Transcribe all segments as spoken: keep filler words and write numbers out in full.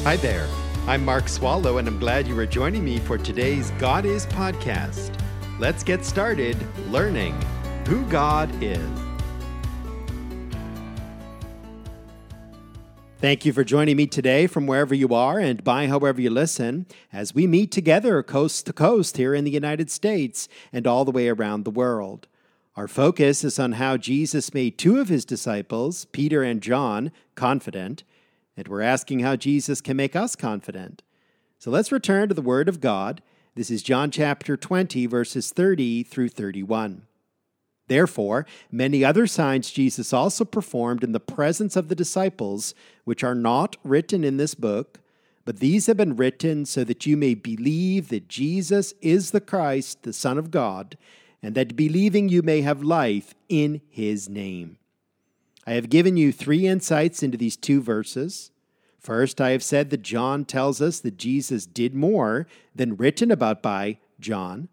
Hi there. I'm Mark Swallow, and I'm glad you are joining me for today's God Is podcast. Let's get started learning who God is. Thank you for joining me today from wherever you are and by however you listen, as we meet together coast to coast here in the United States and all the way around the world. Our focus is on how Jesus made two of his disciples, Peter and John, confident, and we're asking how Jesus can make us confident. So let's return to the Word of God. This is John chapter twenty, verses thirty through thirty-one. Therefore, many other signs Jesus also performed in the presence of the disciples, which are not written in this book, but these have been written so that you may believe that Jesus is the Christ, the Son of God, and that believing you may have life in his name. I have given you three insights into these two verses. First, I have said that John tells us that Jesus did more than written about by John.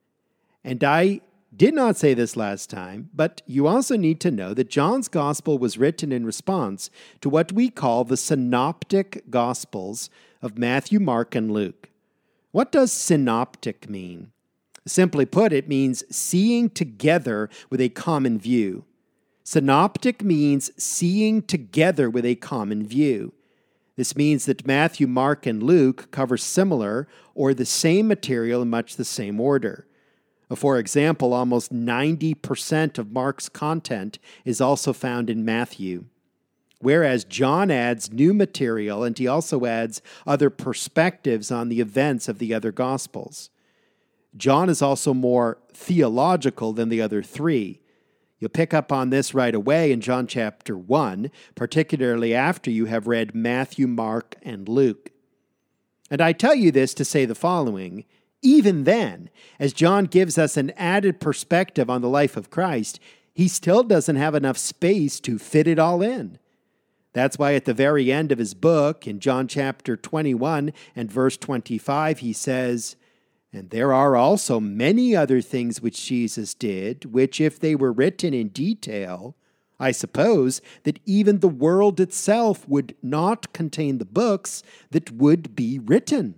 And I did not say this last time, but you also need to know that John's gospel was written in response to what we call the synoptic gospels of Matthew, Mark, and Luke. What does synoptic mean? Simply put, it means seeing together with a common view. Synoptic means seeing together with a common view. This means that Matthew, Mark, and Luke cover similar or the same material in much the same order. For example, almost ninety percent of Mark's content is also found in Matthew, whereas John adds new material and he also adds other perspectives on the events of the other Gospels. John is also more theological than the other three. You'll pick up on this right away in John chapter one, particularly after you have read Matthew, Mark, and Luke. And I tell you this to say the following: even then, as John gives us an added perspective on the life of Christ, he still doesn't have enough space to fit it all in. That's why at the very end of his book, in John chapter twenty-one and verse twenty-five, he says, "And there are also many other things which Jesus did, which if they were written in detail, I suppose that even the world itself would not contain the books that would be written."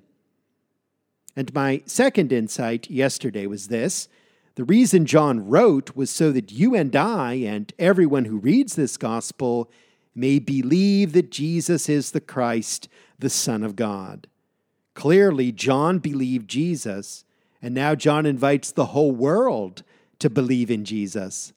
And my second insight yesterday was this: the reason John wrote was so that you and I and everyone who reads this gospel may believe that Jesus is the Christ, the Son of God. Clearly, John believed Jesus, and now John invites the whole world to believe in Jesus.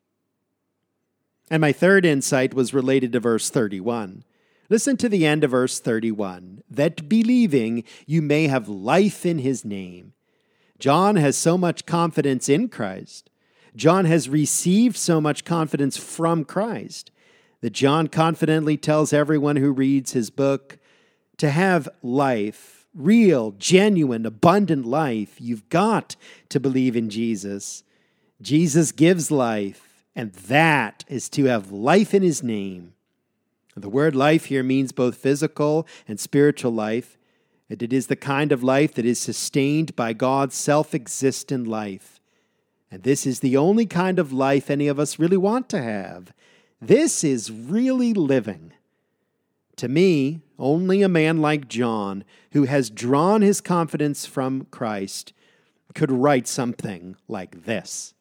And my third insight was related to verse thirty-one. Listen to the end of verse thirty-one. "That believing you may have life in his name." John has so much confidence in Christ. John has received so much confidence from Christ that John confidently tells everyone who reads his book, to have life, real, genuine, abundant life, you've got to believe in Jesus. Jesus gives life, and that is to have life in his name. The word life here means both physical and spiritual life, and it is the kind of life that is sustained by God's self-existent life. And this is the only kind of life any of us really want to have. This is really living. To me, only a man like John, who has drawn his confidence from Christ, could write something like this.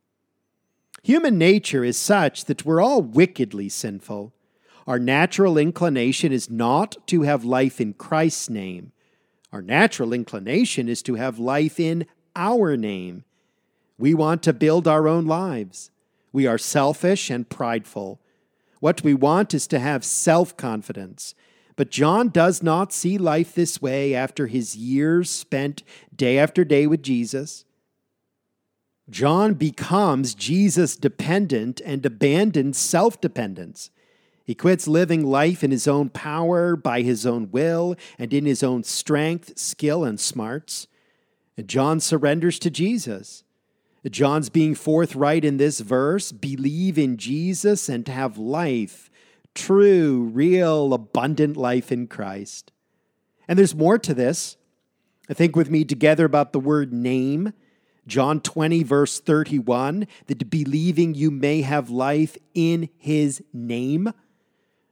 Human nature is such that we're all wickedly sinful. Our natural inclination is not to have life in Christ's name. Our natural inclination is to have life in our name. We want to build our own lives. We are selfish and prideful. What we want is to have self-confidence. But John does not see life this way after his years spent day after day with Jesus. John becomes Jesus-dependent and abandons self-dependence. He quits living life in his own power, by his own will, and in his own strength, skill, and smarts. And John surrenders to Jesus. John's being forthright in this verse: believe in Jesus and have life, true, real, abundant life in Christ. And there's more to this. Think with me together about the word name. John twenty, verse thirty-one, that believing you may have life in his name.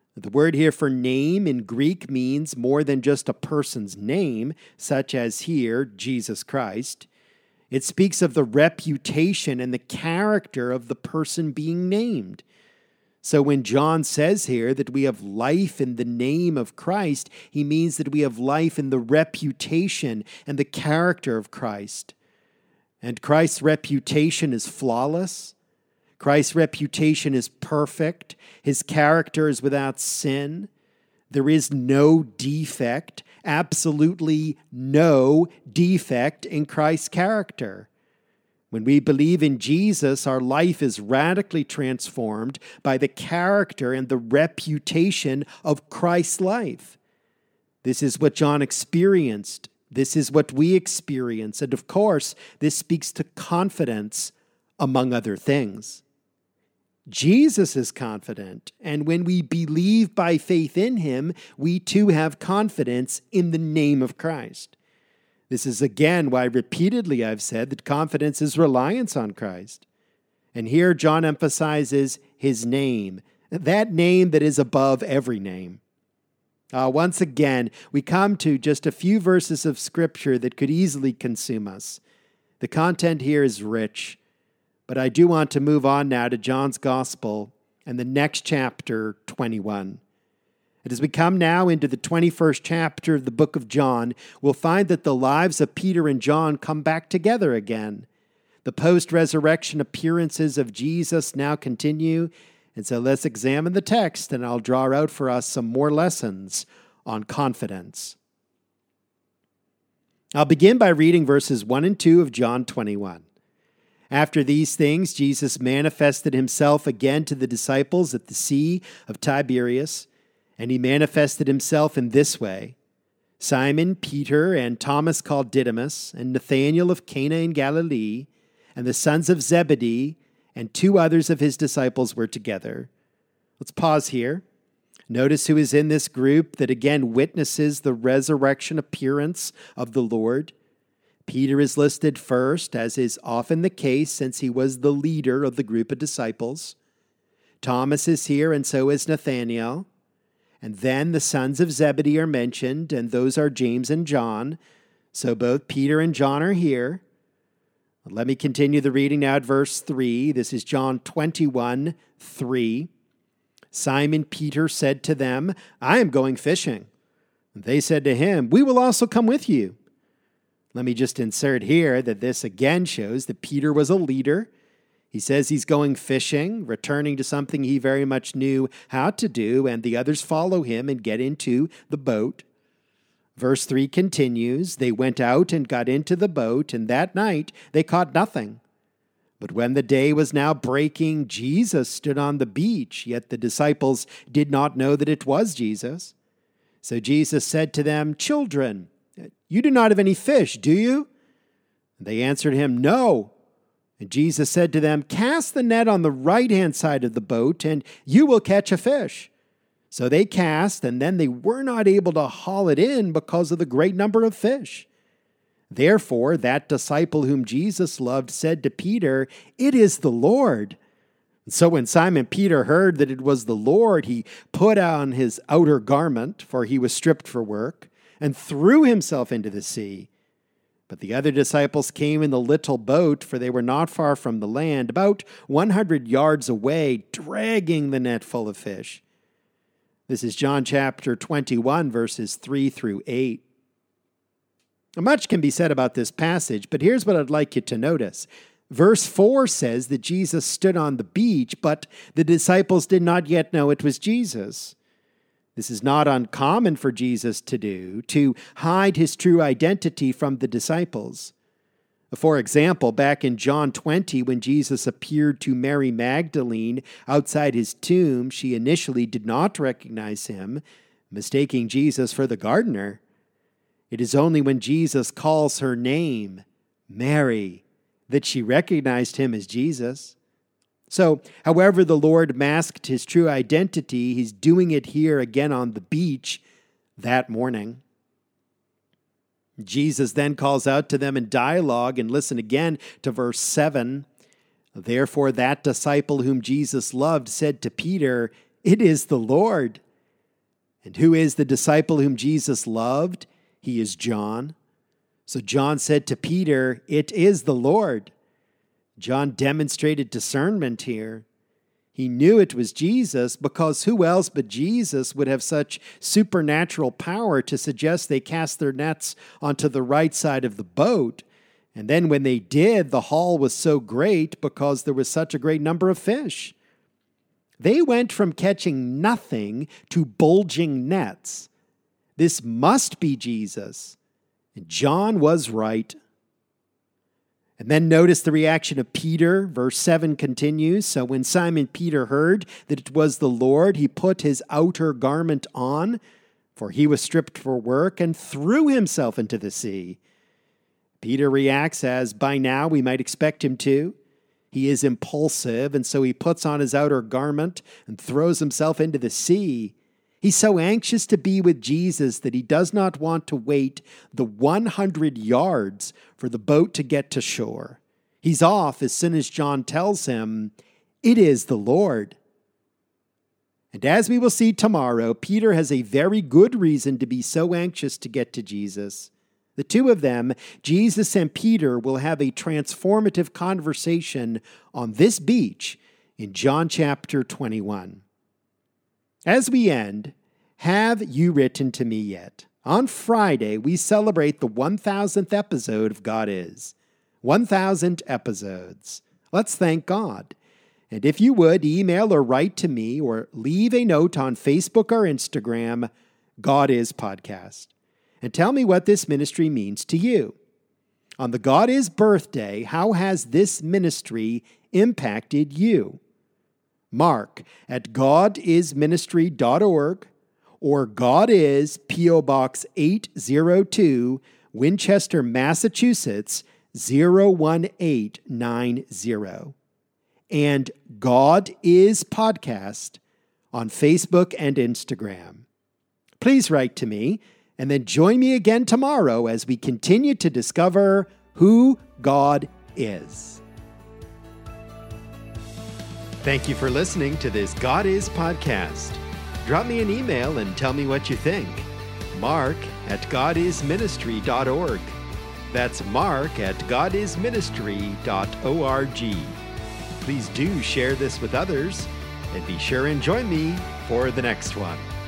The word here for name in Greek means more than just a person's name, such as here, Jesus Christ. It speaks of the reputation and the character of the person being named. So when John says here that we have life in the name of Christ, he means that we have life in the reputation and the character of Christ. And Christ's reputation is flawless. Christ's reputation is perfect. His character is without sin. There is no defect, absolutely no defect in Christ's character. When we believe in Jesus, our life is radically transformed by the character and the reputation of Christ's life. This is what John experienced. This is what we experience. And of course, this speaks to confidence, among other things. Jesus is confident, and when we believe by faith in him, we too have confidence in the name of Christ. This is again why repeatedly I've said that confidence is reliance on Christ. And here John emphasizes his name, that name that is above every name. Uh, once again, we come to just a few verses of Scripture that could easily consume us. The content here is rich. But I do want to move on now to John's Gospel and the next chapter, twenty-one. And as we come now into the twenty-first chapter of the book of John, we'll find that the lives of Peter and John come back together again. The post-resurrection appearances of Jesus now continue. And so let's examine the text, and I'll draw out for us some more lessons on confidence. I'll begin by reading verses one and two of John twenty-one. After these things, Jesus manifested himself again to the disciples at the Sea of Tiberias, and he manifested himself in this way. Simon, Peter, and Thomas called Didymus, and Nathanael of Cana in Galilee, and the sons of Zebedee, and two others of his disciples were together. Let's pause here. Notice who is in this group that again witnesses the resurrection appearance of the Lord. Peter is listed first, as is often the case since he was the leader of the group of disciples. Thomas is here, and so is Nathanael. And then the sons of Zebedee are mentioned, and those are James and John. So both Peter and John are here. Let me continue the reading now at verse three. This is John twenty-one, three. Simon Peter said to them, "I am going fishing." And they said to him, "We will also come with you." Let me just insert here that this again shows that Peter was a leader. He says he's going fishing, returning to something he very much knew how to do, and the others follow him and get into the boat. Verse three continues, "They went out and got into the boat, and that night they caught nothing. But when the day was now breaking, Jesus stood on the beach, yet the disciples did not know that it was Jesus. So Jesus said to them, 'Children, you do not have any fish, do you?' They answered him, 'No.' And Jesus said to them, 'Cast the net on the right-hand side of the boat, and you will catch a fish.' So they cast, and then they were not able to haul it in because of the great number of fish. Therefore, that disciple whom Jesus loved said to Peter, 'It is the Lord.' So when Simon Peter heard that it was the Lord, he put on his outer garment, for he was stripped for work, and threw himself into the sea. But the other disciples came in the little boat, for they were not far from the land, about one hundred yards away, dragging the net full of fish." This is John chapter twenty-one, verses three through eight. Much can be said about this passage, but here's what I'd like you to notice. Verse four says that Jesus stood on the beach, but the disciples did not yet know it was Jesus. This is not uncommon for Jesus to do, to hide his true identity from the disciples. For example, back in John twenty, when Jesus appeared to Mary Magdalene outside his tomb, she initially did not recognize him, mistaking Jesus for the gardener. It is only when Jesus calls her name, Mary, that she recognized him as Jesus. So, however the Lord masked his true identity, he's doing it here again on the beach that morning. Jesus then calls out to them in dialogue, and listen again to verse seven. Therefore that disciple whom Jesus loved said to Peter, "It is the Lord." And who is the disciple whom Jesus loved? He is John. So John said to Peter, "It is the Lord." John demonstrated discernment here. He knew it was Jesus because who else but Jesus would have such supernatural power to suggest they cast their nets onto the right side of the boat? And then when they did, the haul was so great because there was such a great number of fish. They went from catching nothing to bulging nets. This must be Jesus. And John was right. And then notice the reaction of Peter. Verse seven continues. So when Simon Peter heard that it was the Lord, he put his outer garment on, for he was stripped for work, and threw himself into the sea. Peter reacts as by now we might expect him to. He is impulsive, and so he puts on his outer garment and throws himself into the sea. He's so anxious to be with Jesus that he does not want to wait the one hundred yards for the boat to get to shore. He's off as soon as John tells him, "It is the Lord." And as we will see tomorrow, Peter has a very good reason to be so anxious to get to Jesus. The two of them, Jesus and Peter, will have a transformative conversation on this beach in John chapter twenty-one. As we end, have you written to me yet? On Friday, we celebrate the one thousandth episode of God Is. one thousand episodes. Let's thank God. And if you would, email or write to me or leave a note on Facebook or Instagram, God Is Podcast, and tell me what this ministry means to you. On the God Is birthday, how has this ministry impacted you? Mark at god is ministry dot org or God Is, P O Box eight oh two, Winchester, Massachusetts, zero one eight nine zero. And God Is Podcast on Facebook and Instagram. Please write to me, and then join me again tomorrow as we continue to discover who God is. Thank you for listening to this God Is Podcast. Drop me an email and tell me what you think. Mark at god is ministry dot org. That's Mark at god is ministry dot org. Please do share this with others, and be sure and join me for the next one.